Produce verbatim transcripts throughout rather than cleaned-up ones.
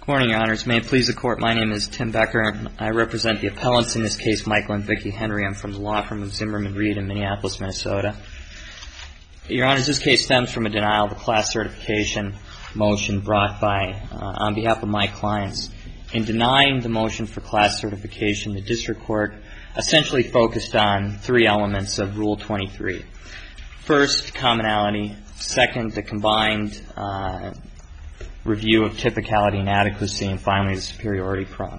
Good morning, Your Honors. May it please the Court, my name is Tim Becker, and I represent the appellants in this case, Michael and Vicki Henry. I'm from the law firm of Zimmerman Reed in Minneapolis, Minnesota. Your Honors, this case stems from a denial of a class certification motion brought by, uh, on behalf of my clients. In denying the motion for class certification, the district court essentially focused on three elements of Rule twenty-three. First, commonality. Second, the combined uh, review of typicality and adequacy, and finally the superiority prong.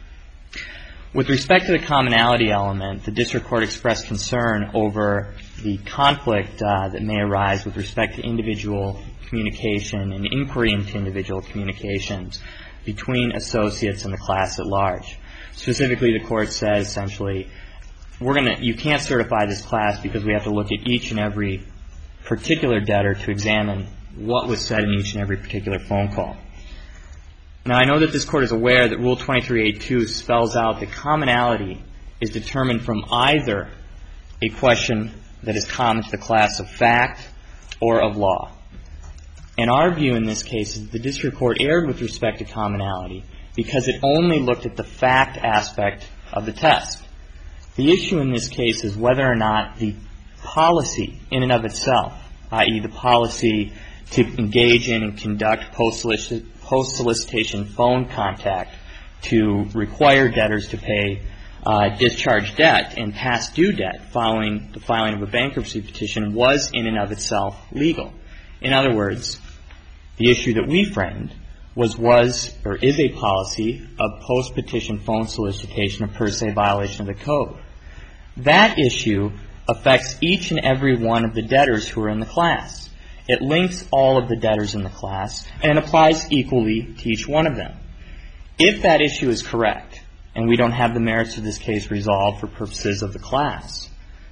With respect to the commonality element, the district court expressed concern over the conflict uh, that may arise with respect to individual communication and inquiry into individual communications between associates and the class at large. Specifically, the court said essentially, we're gonna, you can't certify this class because we have to look at each and every particular debtor to examine what was said in each and every particular phone call. Now, I know that this Court is aware that Rule twenty-three A two spells out that commonality is determined from either a question that is common to the class of fact or of law. And our view in this case is that the district court erred with respect to commonality because it only looked at the fact aspect of the test. The issue in this case is whether or not the policy in and of itself, that is the policy to engage in and conduct post-solicitation phone contact to require debtors to pay uh, discharge debt and past due debt following the filing of a bankruptcy petition was in and of itself legal. In other words, the issue that we framed was was or is a policy of post-petition phone solicitation a per se violation of the code. That issue affects each and every one of the debtors who are in the class. It links all of the debtors in the class, and it applies equally to each one of them. If that issue is correct, and we don't have the merits of this case resolved for purposes of the class,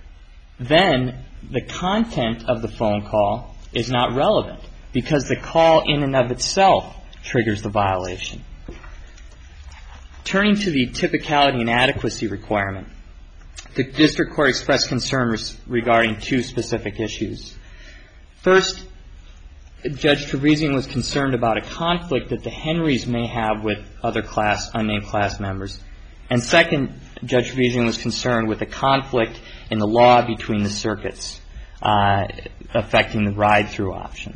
then the content of the phone call is not relevant because the call in and of itself triggers the violation. Turning to the typicality and adequacy requirement, the district court expressed concern regarding two specific issues. First, Judge Trevisan was concerned about a conflict that the Henrys may have with other class, unnamed class members. And second, Judge Trevisan was concerned with a conflict in the law between the circuits uh, affecting the ride-through option.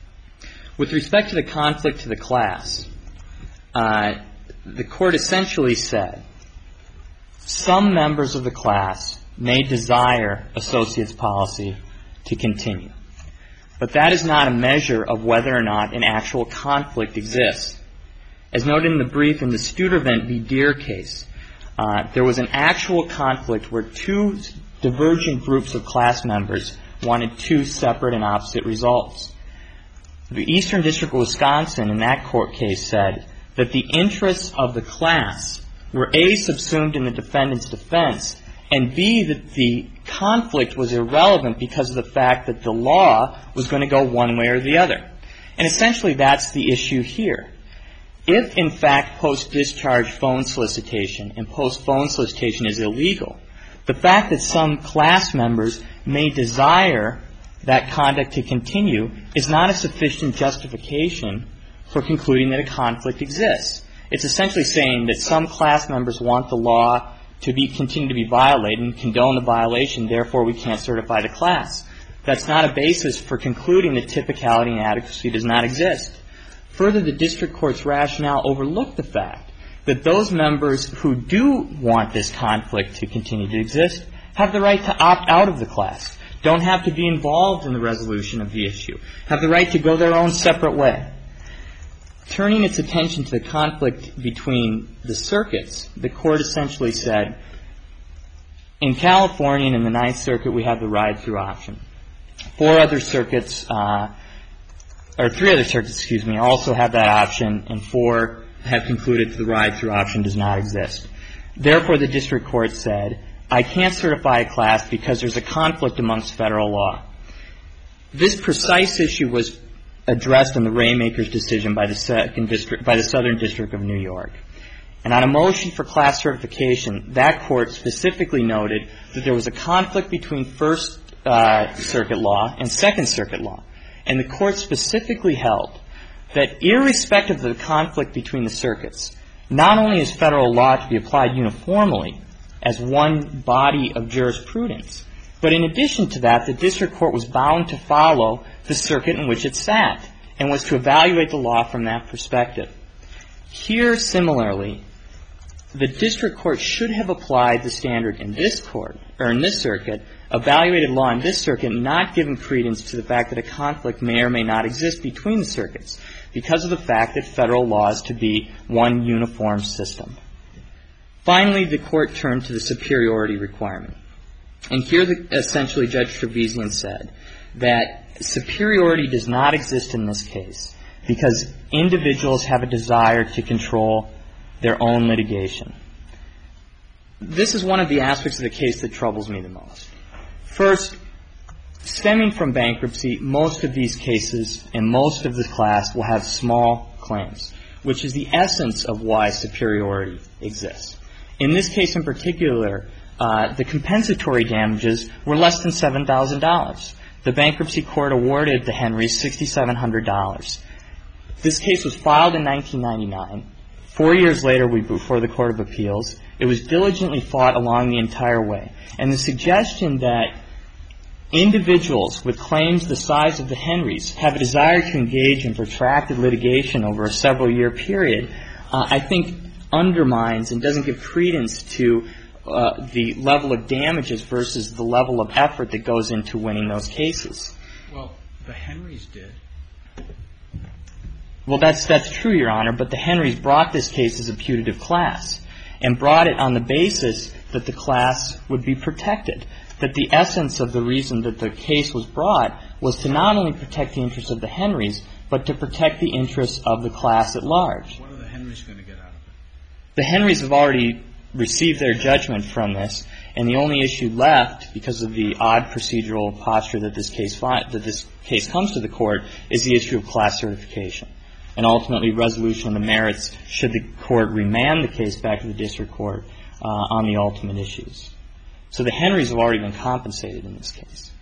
With respect to the conflict to the class, uh, the court essentially said some members of the class may desire associates policy to continue. But that is not a measure of whether or not an actual conflict exists. As noted in the brief in the Studevant v. Deere case, uh, there was an actual conflict where two divergent groups of class members wanted two separate and opposite results. The Eastern District of Wisconsin in that court case said that the interests of the class were A, subsumed in the defendant's defense, and B, that the conflict was irrelevant because of the fact that the law was going to go one way or the other. And essentially that's the issue here. If, in fact, post-discharge phone solicitation and post-phone solicitation is illegal, the fact that some class members may desire that conduct to continue is not a sufficient justification for concluding that a conflict exists. It's essentially saying that some class members want the law to be continue to be violated and condone the violation, therefore we can't certify the class. That's not a basis for concluding that typicality and adequacy does not exist. Further, the district court's rationale overlooked the fact that those members who do want this conflict to continue to exist have the right to opt out of the class, don't have to be involved in the resolution of the issue, have the right to go their own separate way. Turning its attention to the conflict between the circuits, the court essentially said, in California and in the Ninth Circuit, we have the ride-through option. Four other circuits, uh, or three other circuits, excuse me, also have that option, and four have concluded that the ride-through option does not exist. Therefore, the district court said, I can't certify a class because there's a conflict amongst federal law. This precise issue was addressed in the Raymaker's decision by the second district, by the Southern District of New York. And on a motion for class certification, that court specifically noted that there was a conflict between First uh, Circuit law and Second Circuit law. And the court specifically held that irrespective of the conflict between the circuits, not only is federal law to be applied uniformly as one body of jurisprudence, but in addition to that, the district court was bound to follow the circuit in which it sat and was to evaluate the law from that perspective. Here, similarly, the district court should have applied the standard in this court, or in this circuit, evaluated law in this circuit, not given credence to the fact that a conflict may or may not exist between the circuits because of the fact that federal law is to be one uniform system. Finally, the court turned to the superiority requirement. And here, the, essentially, Judge Trevisan said that superiority does not exist in this case because individuals have a desire to control their own litigation. This is one of the aspects of the case that troubles me the most. First, stemming from bankruptcy, most of these cases and most of the class will have small claims, which is the essence of why superiority exists. In this case in particular, uh, the compensatory damages were less than seven thousand dollars. The bankruptcy court awarded the Henrys six thousand seven hundred dollars. This case was filed in nineteen ninety-nine. Four years later, we before the Court of Appeals. It was diligently fought along the entire way. And the suggestion that individuals with claims the size of the Henrys have a desire to engage in protracted litigation over a several-year period, uh, I think undermines and doesn't give credence to uh, the level of damages versus the level of effort that goes into winning those cases. Well, the Henrys did. Well, that's that's true, Your Honor, but the Henrys brought this case as a putative class and brought it on the basis that the class would be protected, that the essence of the reason that the case was brought was to not only protect the interests of the Henrys, but to protect the interests of the class at large. What are the Henrys going to get out of it? The Henrys have already received their judgment from this, and the only issue left, because of the odd procedural posture that this case fi- that this case comes to the court, is the issue of class certification. And ultimately, resolution of the merits should the court remand the case back to the district court uh, on the ultimate issues. So the Henrys have already been compensated in this case.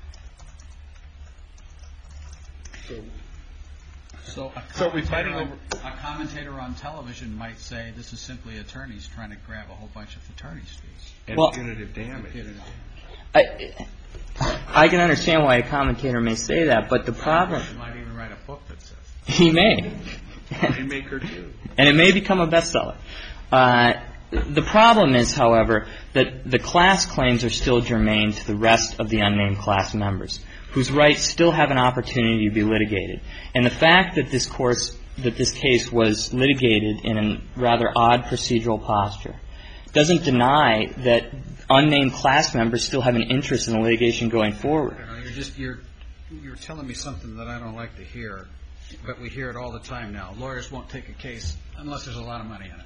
So, so, a, so we're fighting on, over a commentator on television might say this is simply attorneys trying to grab a whole bunch of attorneys' fees. And well, punitive damage. I, I can understand why a commentator may say that, but the problem... You might even write a book that says he may. Rainmaker too. And it may become a bestseller. Uh, the problem is, however, that the class claims are still germane to the rest of the unnamed class members, whose rights still have an opportunity to be litigated. And the fact that this course, that this case was litigated in a rather odd procedural posture doesn't deny that unnamed class members still have an interest in the litigation going forward. I don't know, you're just you're you're telling me something that I don't like to hear, but we hear it all the time now. Lawyers won't take a case unless there's a lot of money in it.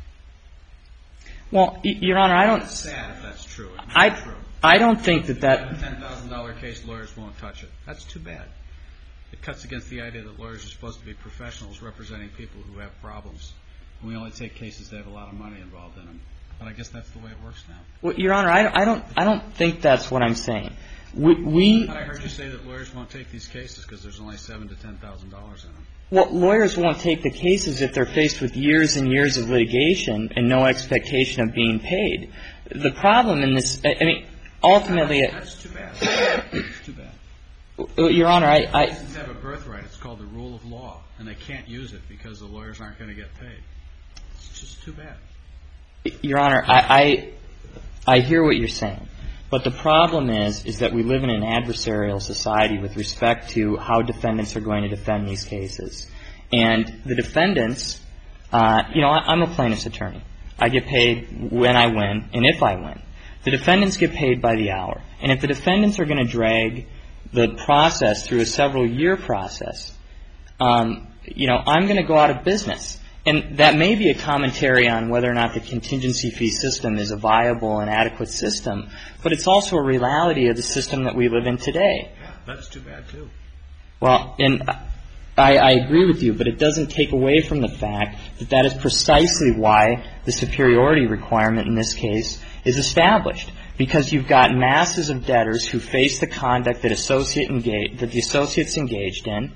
Well, Your Honor, I don't. It's sad if that's true. It's I true. I don't think that that. A ten thousand dollar case, lawyers won't touch it. That's too bad. It cuts against the idea that lawyers are supposed to be professionals representing people who have problems. We only take cases that have a lot of money involved in them. But I guess that's the way it works now. Well, Your Honor, I, I don't. I don't think that's what I'm saying. We. we I heard you say that lawyers won't take these cases because there's only seven to ten thousand dollars in them. Well, lawyers won't take the cases if they're faced with years and years of litigation and no expectation of being paid. The problem in this, I mean, ultimately, that's too bad. That's too bad. Your Honor, I. I Citizens have a birthright. It's called the rule of law, and they can't use it because the lawyers aren't going to get paid. It's just too bad. Your Honor, I, I I hear what you're saying, but the problem is is that we live in an adversarial society with respect to how defendants are going to defend these cases, and the defendants, uh, you know, I, I'm a plaintiff's attorney. I get paid when I win and if I win. The defendants get paid by the hour, and if the defendants are going to drag the process through a several-year process, um, you know, I'm going to go out of business. And that may be a commentary on whether or not the contingency fee system is a viable and adequate system, but it's also a reality of the system that we live in today. Yeah, that's too bad, too. Well, and I, I agree with you, but it doesn't take away from the fact that that is precisely why the superiority requirement in this case is established, because you've got masses of debtors who face the conduct that associate engage, that the associates engaged in.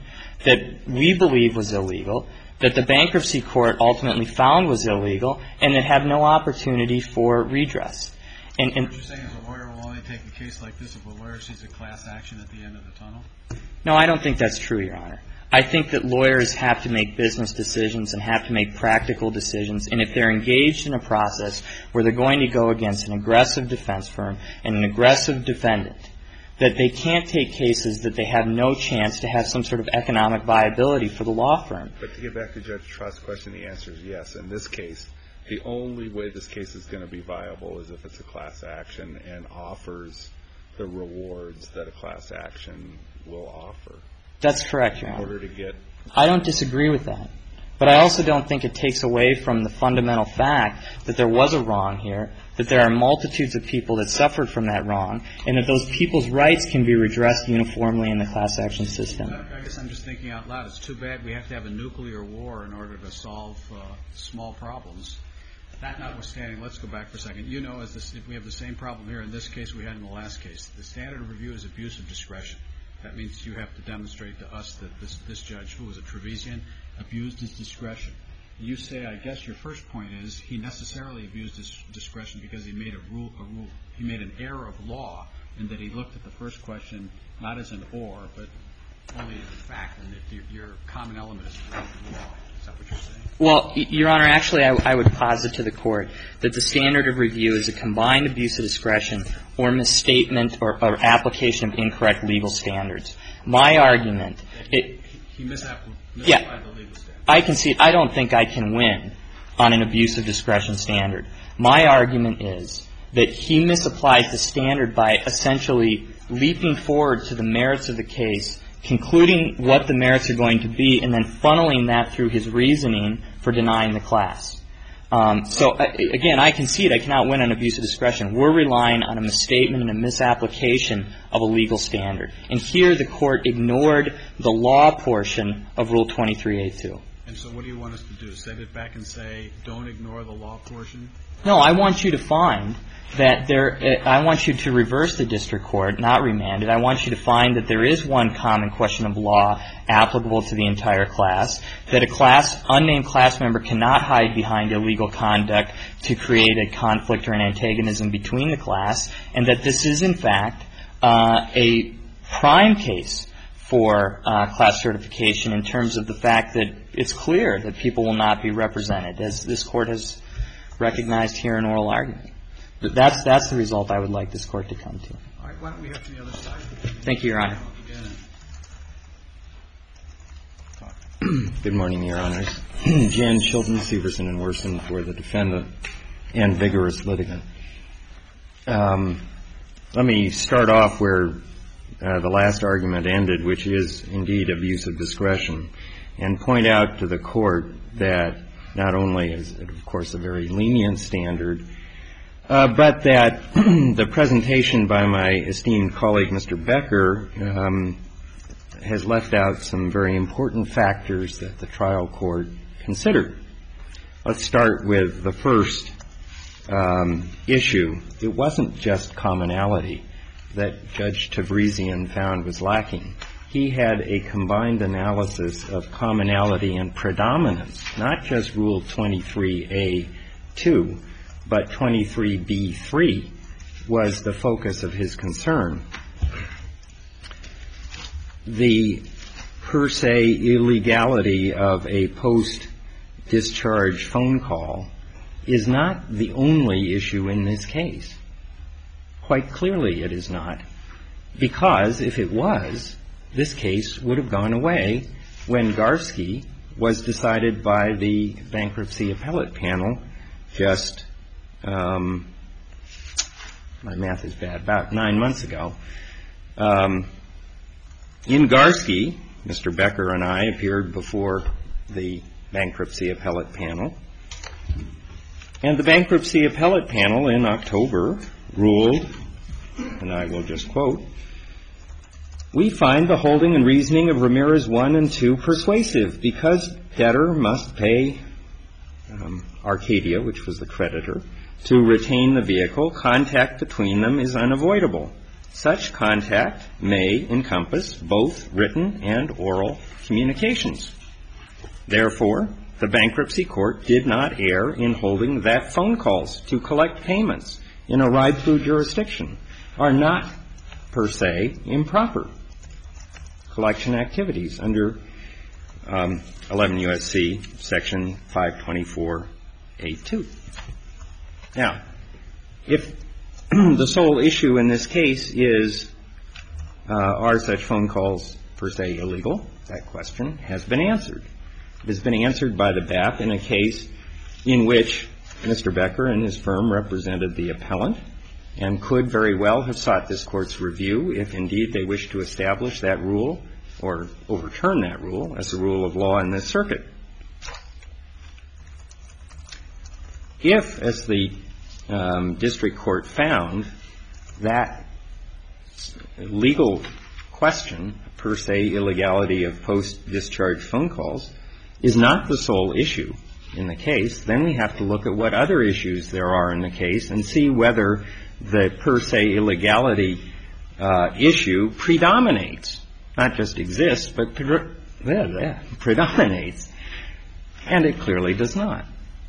that we believe was illegal, that the bankruptcy court ultimately found was illegal, and that have no opportunity for redress. And, and what you're saying is a lawyer will only take a case like this if a lawyer sees a class action at the end of the tunnel? No, I don't think that's true, Your Honor. I think that lawyers have to make business decisions and have to make practical decisions, and if they're engaged in a process where they're going to go against an aggressive defense firm and an aggressive defendant, that they can't take cases that they have no chance to have some sort of economic viability for the law firm. But to get back to Judge Trust's question, the answer is yes. In this case, the only way this case is going to be viable is if it's a class action and offers the rewards that a class action will offer. That's correct, Your Honor. In order to get... I don't disagree with that. But I also don't think it takes away from the fundamental fact that there was a wrong here, that there are multitudes of people that suffered from that wrong, and that those people's rights can be redressed uniformly in the class action system. I guess I'm just thinking out loud. It's too bad we have to have a nuclear war in order to solve uh, small problems. That notwithstanding, let's go back for a second. You know, as this, if we have the same problem here in this case we had in the last case, the standard of review is abuse of discretion. That means you have to demonstrate to us that this, this judge, who was a Trevesian, abused his discretion. You say, I guess your first point is he necessarily abused his discretion because he made a rule, a rule, he made an error of law in that he looked at the first question not as an or, but only as a fact, and that your, your common element is the law. Is that what you're saying? Well, Your Honor, actually, I, I would posit to the Court that the standard of review is a combined abuse of discretion or misstatement or, or application of incorrect legal standards. My argument... It, he misapplied yeah, the legal standard. I can see it. I don't think I can win on an abuse of discretion standard. My argument is that he misapplies the standard by essentially leaping forward to the merits of the case, concluding what the merits are going to be, and then funneling that through his reasoning for denying the class. Um, so, uh, again, I concede I cannot win on abuse of discretion. We're relying on a misstatement and a misapplication of a legal standard. And here the Court ignored the law portion of Rule twenty-three A two. And so what do you want us to do? Send it back and say, don't ignore the law portion? No, I want you to find that there uh, – I want you to reverse the district court, not remand it. I want you to find that there is one common question of law applicable to the entire class, that a class – unnamed class member cannot hide behind illegal conduct to create a conflict or an antagonism between the class, and that this is, in fact, uh, a prime case for uh, class certification in terms of the fact that it's clear that people will not be represented, as this Court has recognized here in oral argument. That's that's the result I would like this Court to come to. All right. Why don't we have to the other side? Thank you, Your Honor. Good morning, Your Honors. Jan Chilton, Severson and Worson for the defendant and vigorous litigant. Um, let me start off where uh, the last argument ended, which is indeed abuse of discretion, and point out to the Court that not only is it, of course, a very lenient standard, Uh, but that the presentation by my esteemed colleague, Mister Becker, um, has left out some very important factors that the trial court considered. Let's start with the first um, issue. It wasn't just commonality that Judge Tavresian found was lacking. He had a combined analysis of commonality and predominance, not just Rule twenty-three A two, but twenty-three B three was the focus of his concern. The per se illegality of a post-discharge phone call is not the only issue in this case. Quite clearly it is not, because if it was, this case would have gone away when Garski was decided by the bankruptcy appellate panel just Um, my math is bad, about nine months ago. Um, in Garski, Mister Becker and I appeared before the bankruptcy appellate panel, and the bankruptcy appellate panel in October ruled, and I will just quote, "We find the holding and reasoning of Ramirez one and two persuasive because debtor must pay um, Arcadia, which was the creditor, to retain the vehicle. Contact between them is unavoidable. Such contact may encompass both written and oral communications. Therefore, the bankruptcy court did not err in holding that phone calls to collect payments in a ride-through jurisdiction are not, per se, improper collection activities under um, eleven U S C Section five twenty-four A two. Now, if the sole issue in this case is, uh, are such phone calls per se illegal, that question has been answered. It has been answered by the B A P in a case in which Mister Becker and his firm represented the appellant and could very well have sought this Court's review if indeed they wish to establish that rule or overturn that rule as a rule of law in this circuit. If, as the um, district court found, that legal question, per se illegality of post-discharge phone calls, is not the sole issue in the case, then we have to look at what other issues there are in the case and see whether the per se illegality uh, issue predominates, not just exists, but pre- yeah, yeah, predominates. And it clearly does not.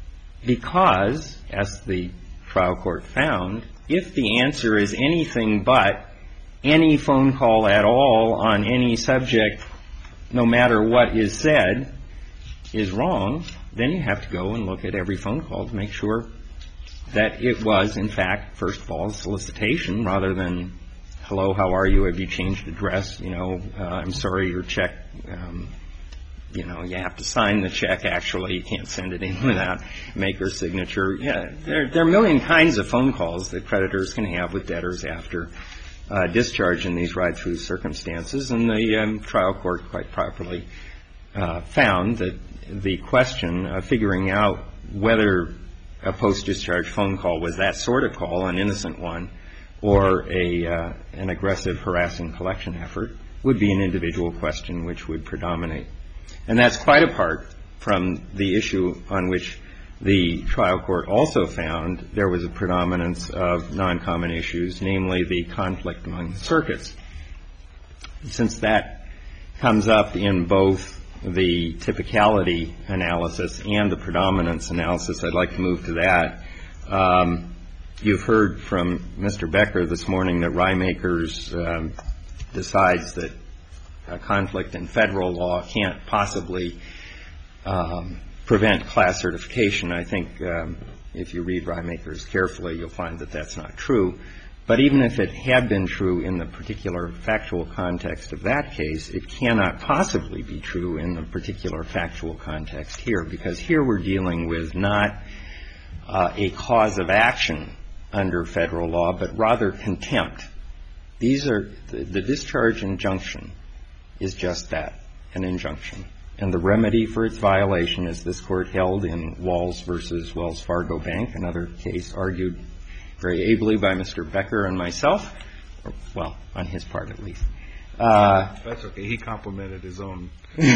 Because, as the trial court found, if the answer is anything but any phone call at all on any subject, no matter what is said, is wrong, then you have to go and look at every phone call to make sure that it was, in fact, first of all, solicitation rather than, hello, how are you, have you changed address, you know, uh, I'm sorry, your check, um, you know, you have to sign the check, actually, you can't send it in without maker's signature. Yeah, there, there are a million kinds of phone calls that creditors can have with debtors after uh, discharge in these ride-through circumstances, and the um, trial court quite properly uh, found that the question of figuring out whether a post-discharge phone call was that sort of call, an innocent one, or a uh, an aggressive, harassing collection effort, would be an individual question which would predominate. And that's quite apart from the issue on which the trial court also found there was a predominance of non-common issues, namely the conflict among the circuits. Since that comes up in both the typicality analysis and the predominance analysis, I'd like to move to that. Um, you've heard from Mister Becker this morning that Rymakers um, decides that a conflict in federal law can't possibly um, prevent class certification. I think um, if you read Rymakers carefully, you'll find that that's not true. But even if it had been true in the particular factual context of that case, it cannot possibly be true in the particular factual context here, because here we're dealing with not uh, a cause of action under federal law, but rather contempt. These are the, the discharge injunction is just that, an injunction. And the remedy for its violation, as this Court held in Walls versus Wells Fargo Bank, another case argued very ably by Mister Becker and myself, or, well, on his part at least. Uh, That's okay. He complimented his own.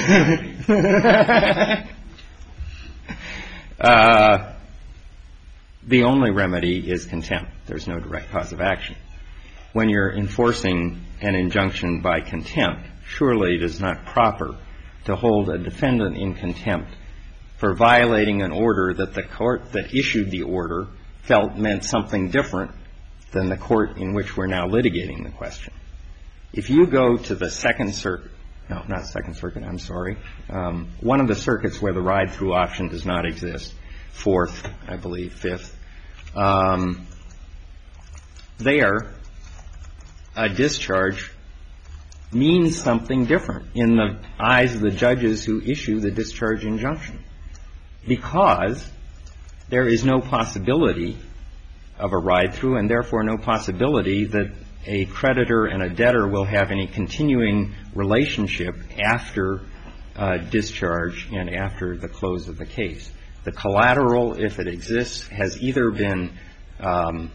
uh, the only remedy is contempt. There's no direct cause of action. When you're enforcing an injunction by contempt, surely it is not proper to hold a defendant in contempt for violating an order that the court that issued the order felt meant something different than the court in which we're now litigating the question. If you go to the Second Circuit, no, not Second Circuit, I'm sorry, um, one of the circuits where the ride-through option does not exist, Fourth, I believe, Fifth, um, there, a discharge means something different in the eyes of the judges who issue the discharge injunction, because there is no possibility of a ride-through and therefore no possibility that a creditor and a debtor will have any continuing relationship after uh, discharge and after the close of the case. The collateral, if it exists, has either been um,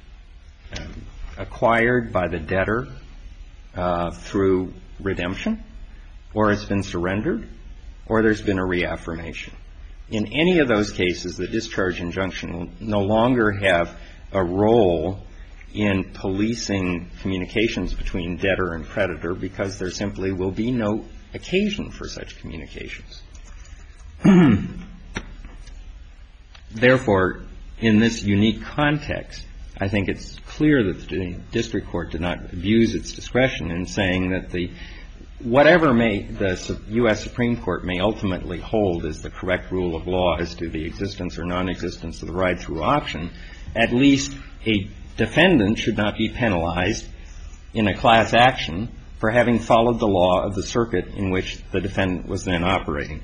acquired by the debtor uh, through redemption, or it's been surrendered, or there's been a reaffirmation. In any of those cases, the discharge injunction will no longer have a role in policing communications between debtor and creditor because there simply will be no occasion for such communications. Therefore, in this unique context, I think it's clear that the district court did not abuse its discretion in saying that the whatever may the U S Supreme Court may ultimately hold as the correct rule of law as to the existence or non-existence of the ride-through option, at least a defendant should not be penalized in a class action for having followed the law of the circuit in which the defendant was then operating.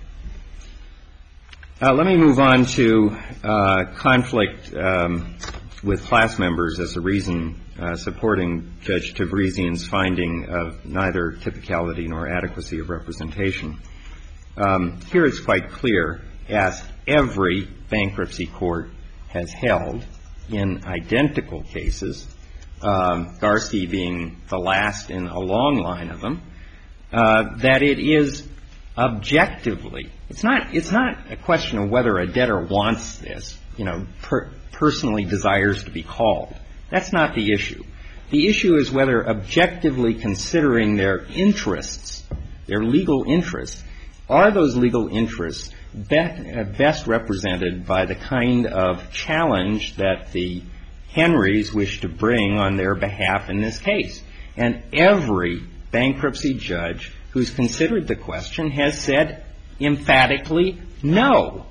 Uh, let me move on to uh, conflict um, with class members as a reason uh, supporting Judge Tavrezian's finding of neither typicality nor adequacy of representation. Um, here it's quite clear, as every bankruptcy court has held in identical cases, um, Garski being the last in a long line of them, uh, that it is objectively, it's not, it's not a question of whether a debtor wants this, you know, per, personally desires to be called. That's not the issue. The issue is whether objectively considering their interests, their legal interests, are those legal interests be, uh, best represented by the kind of challenge that the Henrys wish to bring on their behalf in this case. And every bankruptcy judge who's considered the question has said emphatically no.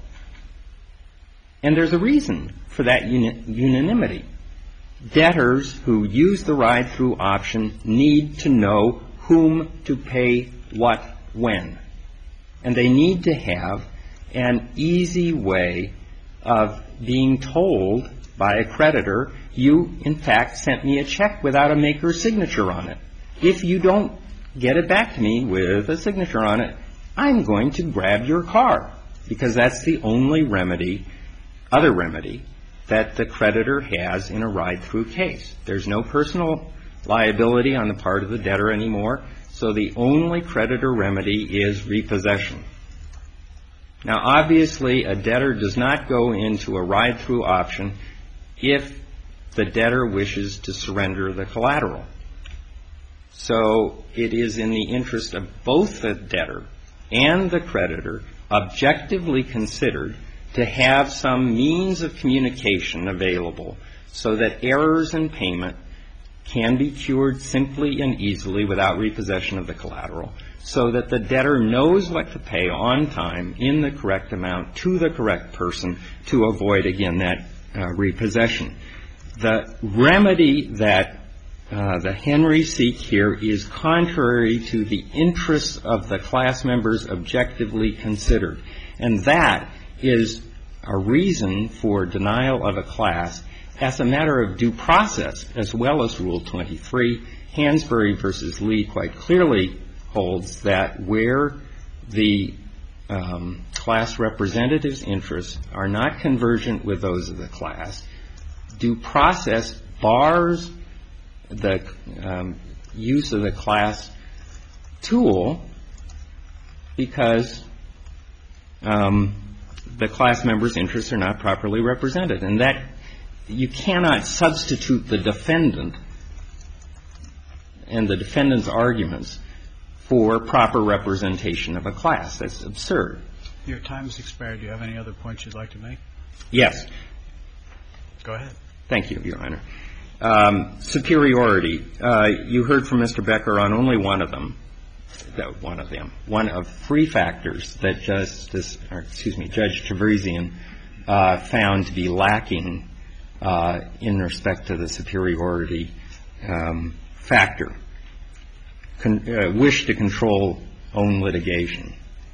And there's a reason for that uni- unanimity. Debtors who use the ride-through option need to know whom to pay what when. And they need to have an easy way of being told by a creditor, you, in fact, sent me a check without a maker's signature on it. If you don't get it back to me with a signature on it, I'm going to grab your car, because that's the only remedy, other remedy, that the creditor has in a ride-through case. There's no personal liability on the part of the debtor anymore, so the only creditor remedy is repossession. Now, obviously, a debtor does not go into a ride-through option if the debtor wishes to surrender the collateral. So it is in the interest of both the debtor and the creditor, objectively considered, to have some means of communication available so that errors in payment can be cured simply and easily without repossession of the collateral, so that the debtor knows what to pay on time in the correct amount to the correct person to avoid, again, that uh, repossession. The remedy that uh, the Henrys seek here is contrary to the interests of the class members objectively considered, and that is a reason for denial of a class as a matter of due process as well as Rule twenty-three. Hansberry v. Lee quite clearly holds that where the um, class representatives' interests are not convergent with those of the class, due process bars the um, use of the class tool because um, the class members' interests are not properly represented. And that you cannot substitute the defendant and the defendant's arguments for proper representation of a class. That's absurd. Your time has expired. Do you have any other points you'd like to make? Yes. Go ahead. Thank you, Your Honor. Um, superiority. Uh, you heard from Mister Becker on only one of them. That one of them. One of three factors that Justice, or excuse me, Judge Tavrezian uh, found to be lacking uh, in respect to the superiority um, factor. Con- uh, wish to control own litigation.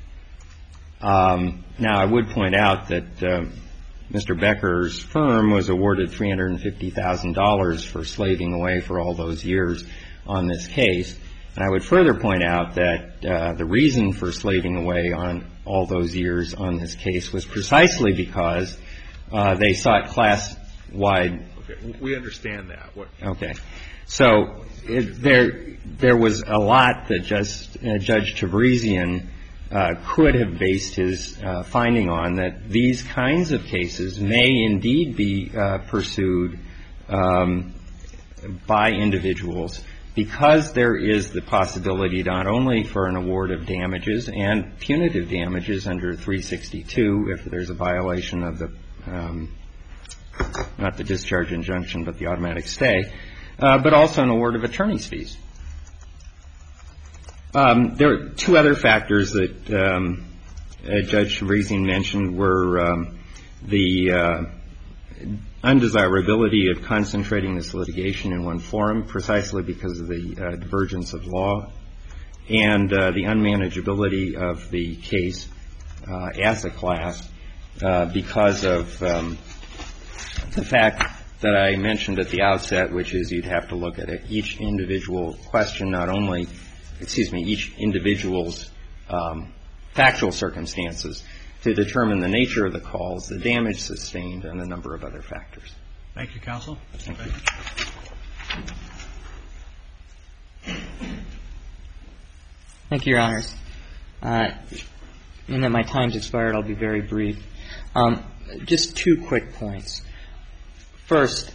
Um, now, I would point out that uh, Mister Becker's firm was awarded three hundred fifty thousand dollars for slaving away for all those years on this case. And I would further point out that uh, the reason for slaving away on all those years on this case was precisely because uh, they sought class-wide. Okay, we understand that. What? Okay. So it, there there was a lot that just, uh, Judge Tavrezian uh, could have based his uh, finding on, that these kinds of cases may indeed be uh, pursued um, by individuals, because there is the possibility not only for an award of damages and punitive damages under three sixty-two if there's a violation of the, um, not the discharge injunction, but the automatic stay, uh, but also an award of attorney's fees. Um, there are two other factors that um, uh, Judge Reising mentioned were um, the uh, undesirability of concentrating this litigation in one forum, precisely because of the uh, divergence of law, and uh, the unmanageability of the case uh, as a class uh, because of um, the fact that I mentioned at the outset, which is you'd have to look at it, each individual question, not only, excuse me, each individual's um, factual circumstances to determine the nature of the calls, the damage sustained, and a number of other factors. Thank you, counsel. Thank you. Thank you, Your Honors. Uh, in that my time's expired, I'll be very brief. Um, just two quick points. First,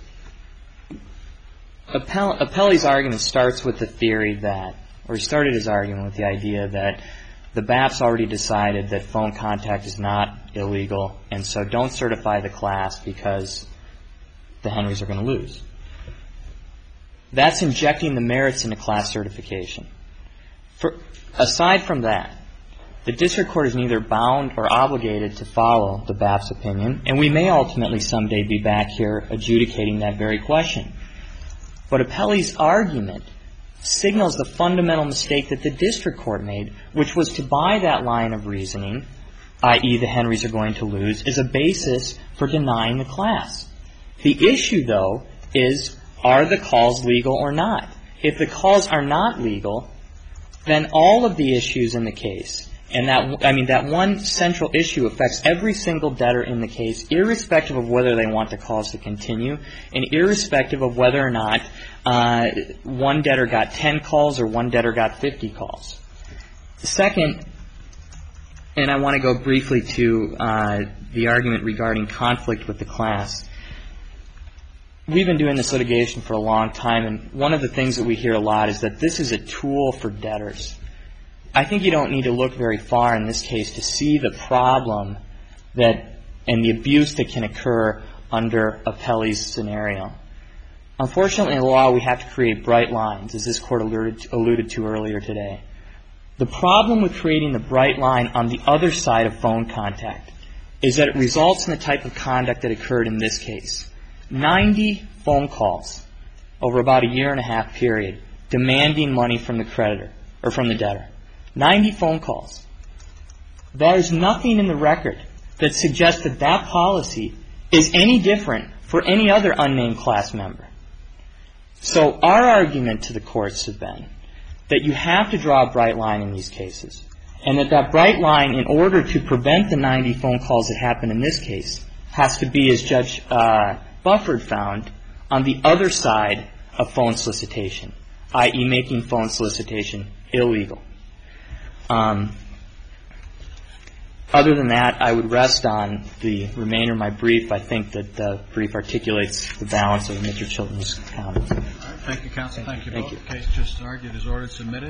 Appell- Appellee's argument starts with the theory that, or he started his argument with the idea that the B A P's already decided that phone contact is not illegal, and so don't certify the class because the Henrys are going to lose. That's injecting the merits into class certification. For, aside from that, the district court is neither bound or obligated to follow the B A P's opinion, and we may ultimately someday be back here adjudicating that very question. But Appellee's argument signals the fundamental mistake that the district court made, which was to buy that line of reasoning, that is the Henrys are going to lose, as a basis for denying the class. The issue, though, is are the calls legal or not? If the calls are not legal, then all of the issues in the case, and that, I mean, that one central issue affects every single debtor in the case, irrespective of whether they want the calls to continue, and irrespective of whether or not uh, one debtor got ten calls or one debtor got fifty calls. Second, and I want to go briefly to uh, the argument regarding conflict with the class. We've been doing this litigation for a long time, and one of the things that we hear a lot is that this is a tool for debtors. I think you don't need to look very far in this case to see the problem that and the abuse that can occur under Appellee's scenario. Unfortunately, in the law, we have to create bright lines, as this court alluded to, alluded to earlier today. The problem with creating the bright line on the other side of phone contact is that it results in the type of conduct that occurred in this case. ninety phone calls over about a year and a half period demanding money from the creditor or from the debtor. ninety phone calls. There is nothing in the record that suggests that that policy is any different for any other unnamed class member. So our argument to the courts has been that you have to draw a bright line in these cases, and that that bright line, in order to prevent the ninety phone calls that happened in this case, has to be, as Judge uh, Bufford found, on the other side of phone solicitation, that is making phone solicitation illegal. Um, other than that, I would rest on the remainder of my brief. I think that the brief articulates the balance of Mister Chilton's comments. All right. Thank you, counsel. Thank you both. Thank you. The case just argued is ordered submitted.